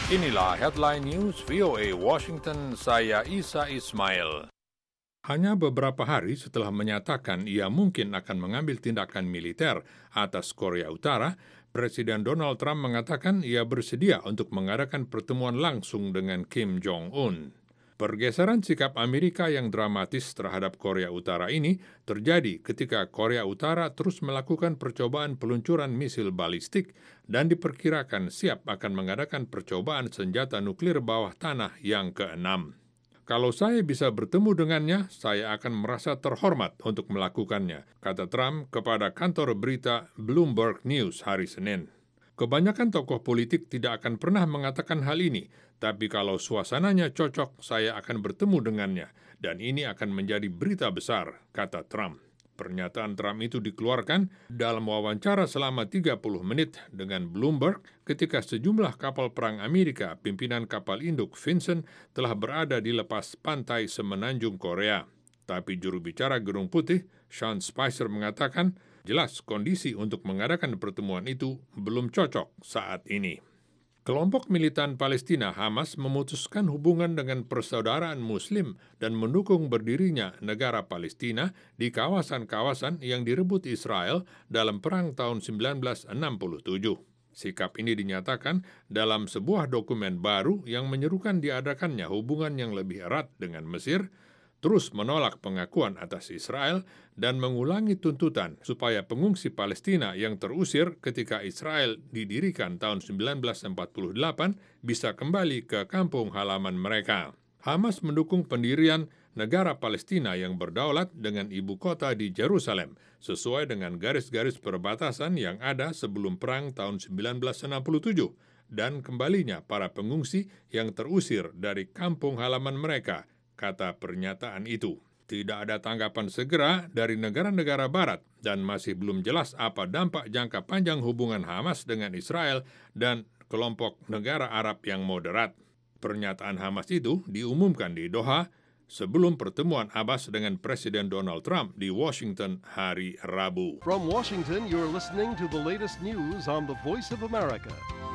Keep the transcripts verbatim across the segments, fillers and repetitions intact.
Inilah headline news V O A Washington, saya Isa Ismail. Hanya beberapa hari setelah menyatakan ia mungkin akan mengambil tindakan militer atas Korea Utara, Presiden Donald Trump mengatakan ia bersedia untuk mengadakan pertemuan langsung dengan Kim Jong-un. Pergeseran sikap Amerika yang dramatis terhadap Korea Utara ini terjadi ketika Korea Utara terus melakukan percobaan peluncuran misil balistik dan diperkirakan siap akan mengadakan percobaan senjata nuklir bawah tanah yang keenam. Kalau saya bisa bertemu dengannya, saya akan merasa terhormat untuk melakukannya, kata Trump kepada kantor berita Bloomberg News hari Senin. Kebanyakan tokoh politik tidak akan pernah mengatakan hal ini, tapi kalau suasananya cocok, saya akan bertemu dengannya, dan ini akan menjadi berita besar, kata Trump. Pernyataan Trump itu dikeluarkan dalam wawancara selama tiga puluh menit dengan Bloomberg ketika sejumlah kapal perang Amerika, pimpinan kapal induk Vincent, telah berada di lepas pantai semenanjung Korea. Tapi juru bicara Gedung Putih, Sean Spicer, mengatakan jelas kondisi untuk mengadakan pertemuan itu belum cocok saat ini. Kelompok militan Palestina Hamas memutuskan hubungan dengan persaudaraan Muslim dan mendukung berdirinya negara Palestina di kawasan-kawasan yang direbut Israel dalam Perang tahun seribu sembilan ratus enam puluh tujuh. Sikap ini dinyatakan dalam sebuah dokumen baru yang menyerukan diadakannya hubungan yang lebih erat dengan Mesir, terus menolak pengakuan atas Israel, dan mengulangi tuntutan supaya pengungsi Palestina yang terusir ketika Israel didirikan tahun seribu sembilan ratus empat puluh delapan bisa kembali ke kampung halaman mereka. Hamas mendukung pendirian negara Palestina yang berdaulat dengan ibu kota di Yerusalem, sesuai dengan garis-garis perbatasan yang ada sebelum Perang tahun seribu sembilan ratus enam puluh tujuh, dan kembalinya para pengungsi yang terusir dari kampung halaman mereka, kata pernyataan itu. Tidak ada tanggapan segera dari negara-negara barat dan masih belum jelas apa dampak jangka panjang hubungan Hamas dengan Israel dan kelompok negara Arab yang moderat. Pernyataan Hamas itu diumumkan di Doha sebelum pertemuan Abbas dengan Presiden Donald Trump di Washington hari Rabu. From Washington, you're listening to the latest news on the Voice of America.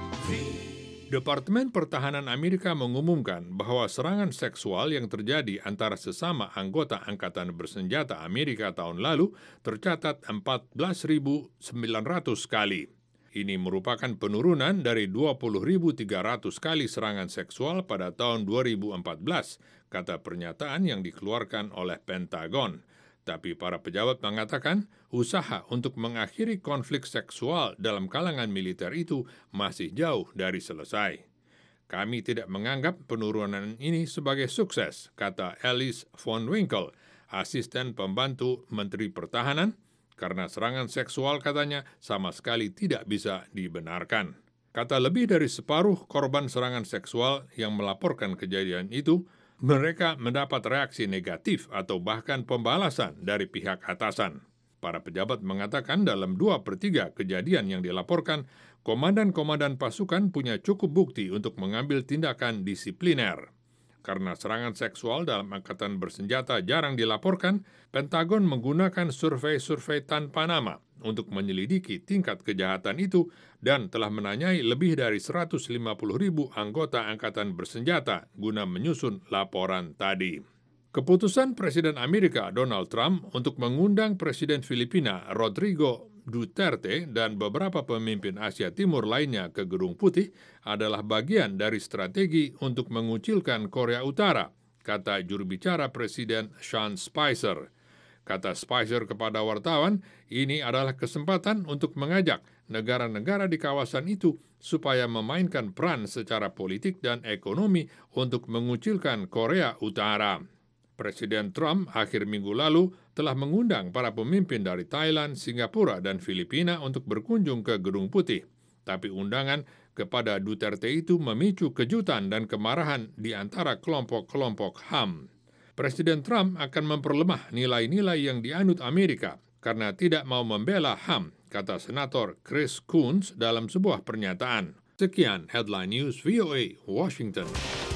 Departemen Pertahanan Amerika mengumumkan bahwa serangan seksual yang terjadi antara sesama anggota Angkatan Bersenjata Amerika tahun lalu tercatat empat belas ribu sembilan ratus kali. Ini merupakan penurunan dari dua puluh ribu tiga ratus kali serangan seksual pada tahun dua ribu empat belas, kata pernyataan yang dikeluarkan oleh Pentagon. Tapi para pejabat mengatakan usaha untuk mengakhiri konflik seksual dalam kalangan militer itu masih jauh dari selesai. Kami tidak menganggap penurunan ini sebagai sukses, kata Alice von Winkle, asisten pembantu Menteri Pertahanan, karena serangan seksual, katanya, sama sekali tidak bisa dibenarkan. Kata lebih dari separuh korban serangan seksual yang melaporkan kejadian itu, mereka mendapat reaksi negatif atau bahkan pembalasan dari pihak atasan. Para pejabat mengatakan dalam dua per tiga kejadian yang dilaporkan, komandan-komandan pasukan punya cukup bukti untuk mengambil tindakan disipliner. Karena serangan seksual dalam angkatan bersenjata jarang dilaporkan, Pentagon menggunakan survei-survei tanpa nama untuk menyelidiki tingkat kejahatan itu dan telah menanyai lebih dari seratus lima puluh ribu anggota angkatan bersenjata guna menyusun laporan tadi. Keputusan Presiden Amerika Donald Trump untuk mengundang Presiden Filipina Rodrigo Duterte dan beberapa pemimpin Asia Timur lainnya ke Gedung Putih adalah bagian dari strategi untuk mengucilkan Korea Utara, kata juru bicara Presiden Sean Spicer. Kata Spicer kepada wartawan, ini adalah kesempatan untuk mengajak negara-negara di kawasan itu supaya memainkan peran secara politik dan ekonomi untuk mengucilkan Korea Utara. Presiden Trump akhir minggu lalu telah mengundang para pemimpin dari Thailand, Singapura, dan Filipina untuk berkunjung ke Gedung Putih. Tapi undangan kepada Duterte itu memicu kejutan dan kemarahan di antara kelompok-kelompok H A M. Presiden Trump akan memperlemah nilai-nilai yang dianut Amerika karena tidak mau membela H A M, kata Senator Chris Coons dalam sebuah pernyataan. Sekian Headline News V O A Washington.